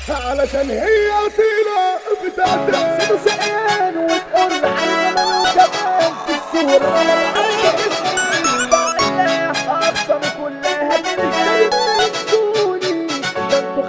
علشان هي أصيلة بتاعت حسين وشقيان وتقول على جمال وجمال في الصورة عندك اسمي بعلاه أقسم كلها تنسوني ده انتوا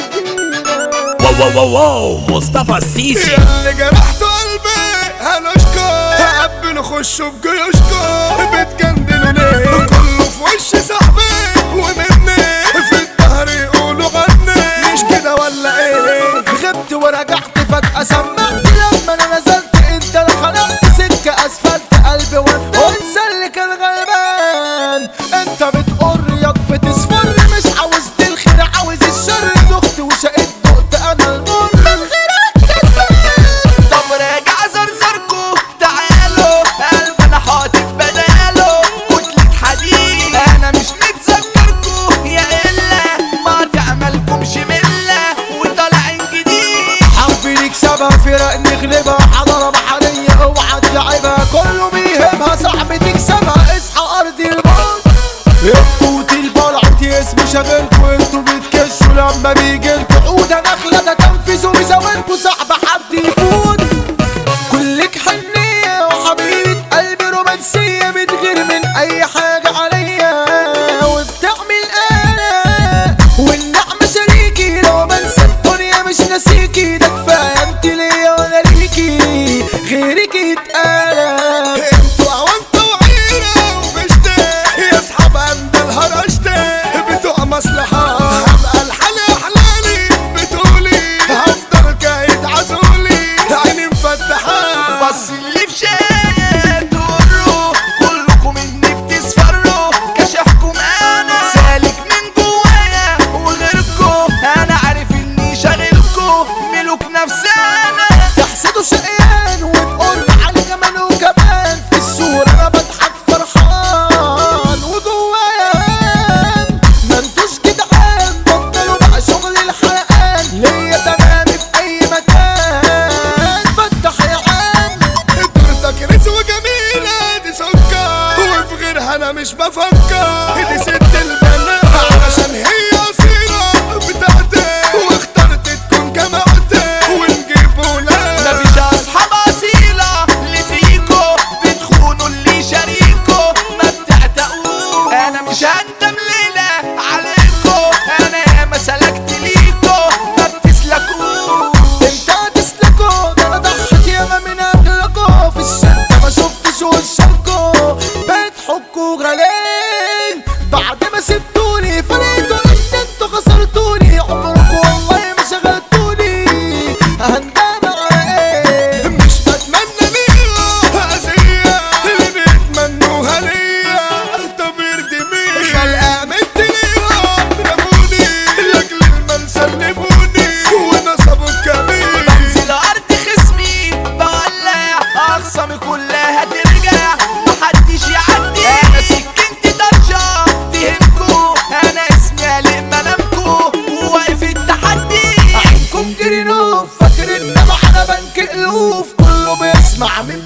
خارجين واو مصطفى السيسي اللي جرحتوا قلبي هنشكر هقبلوا خشوا بجيوشكم بتجندلوا ليه كله في وش صاحبي ومني في الظهر يقولوا غني مش كده ولا ايه غبت ورجعت فجأة سمعت لما انا نزلت انت اللي خلقت سكة اسفلت قلبي وانسى اللي كان غلبان انت بتقر ياض بتصفر مش عاوز الخير عاوز الشر دخت وشقيت دقت انا المر من غيرك كسبان طب راجع زرزركو تعالوا قلب انا حاطط بداله كتلة حديد انا مش متذكركو يا الا ما تعملكمش ملة وطالعين جديد حرب نكسبها فرق نغلبها حضارة بحرية اوعى تلعبها كله بيهمها صاحبي تكسبها اصحى ارض الموت القوت البلعوت اسمه شاغلكوا انتوا بتكشوا لما بيجيلكوا عودة نخلة ده تنفذوا بيزاولكوا صاحب حد يفوت كلك حنية وحبيبة قلبي رومانسية بتغير من اي حاجة عليا وبتعمل انا والنعمة شريكي لو بنسى الدنيا مش ناسيكي ده كفاية انت ليا وانا ليكي غيرك يتقلب انتوا عوانتوا وعيرة وفشتة يا اصحاب اندل هرشتة بتوع مصلحة هبقى الحالي احلالي بتقولي هفضل كايد عزولي عيني مفتحة بس اللي في شاية تقولوا كلكم اني بتسفروا كشفكم انا سالك من جوايا وغيركم انا عارف اني شاغلكم ملوك نفسانا تحسدوا شقيان وتقول على جمال وجمال في الصورة انا بضحك فرحان وجوايا ما انتوش جدعان بطلوا بقى شغل الحرقان ليا تمامي في اي مكان فتح يا عم دورتك رزوة جميلة دي سكر وفي غيرها انا مش بفكر دي ست البنات علشان هي أصيلة بتاعتي واخترت تكون جماعتي ونجيب ولاد مفيش اصحاب أصيلة اللي فيكو بتخونوا اللي شاريكو ما بتعتقوش انا مش هندم ليلة عليكو انا ياما سلكت ليكو ما بتسلكوش انت هتسلكو ده انا ضحت ياما من اجلكو في الشدة ما شفتش وشكو بقيت حكوا غالين بعد ما سبتوني فرقتوا انتوا خسرتوني عمركوا والله ما شغلتوني هندم على ايه مش بتمنى ليها اذية اللي بيتمنوها ليا طب يرضي مين خلقة مت ليها رموني لاجل المال سلموني ونصبوا الكبير بنزل ارض خصمي بولع اخصامي كلها ترجع محدش يعدي انا سكنتي طرشة تهمكو انا اسمي قلق منامكو وواقف التحدي عينكم جرينوف فاكر ان انا بنك الوف كله بيسمع من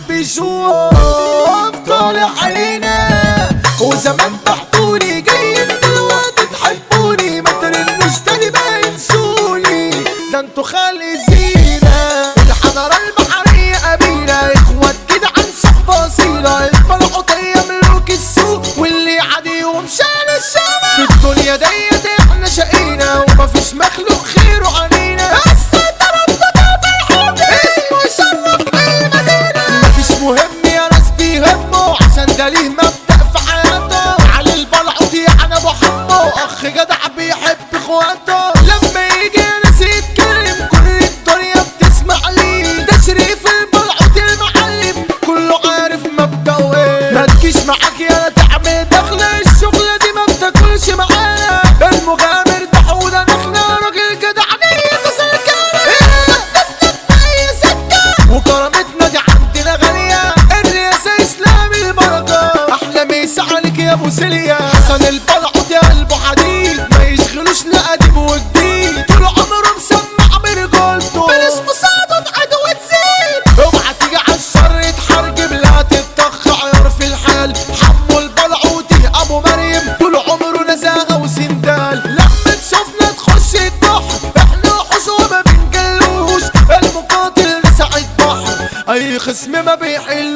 بيشوف طالع علينا وزمان بحطوني جايين دلوقتي تحبوني ما ترنوش تاني بقى ينسوني ده انتوا خالي زينة الحضارة البحرية قبيلة اخوات كده عن صحبة اصيلة البلعوطية ملوك السوق واللي عاديهم شان الشمال في الدنيا ديت احنا شقينا ومفيش مخلوق خيره علينا السيطرة بالحب اسمه يشرف المدينة مفيش مهم يا ناس بيهمه عشان ده ليه مبدأ في حياته علي البلعوطي يعني ابو حمو اخ جدع بيحب اخواته لما يجي ناس يتكلم كل الدنيا بتسمع ليه ده شريف البلعوطي المعلم كله عارف مبدأه ايه ما تجيش معاك يا تعمل دخلة الشغلة دي ما بتاكلش معانا المغامر ده حودة نخلة راجل جدع نية سلكانة تسلك في اي سكة وكرامتنا دي عندنا غالية الرئاسة اسلامي البركة احلى ميس عليك يا ابو سيليا حسن البلعوطي قلبه حديد ما يشغلوش لا قديم وجديد طول عمره مسمع برجولته بلاش مصادة عدو تزيد اوعى تيجي عالشر يتحرجم لا تتطخ عيار في الحال حمو البلعوطي ابو مريم طول عمره نزاهة وسندال لما تشوفنا تخش الضحك احنا حشور الخصم ما بيحل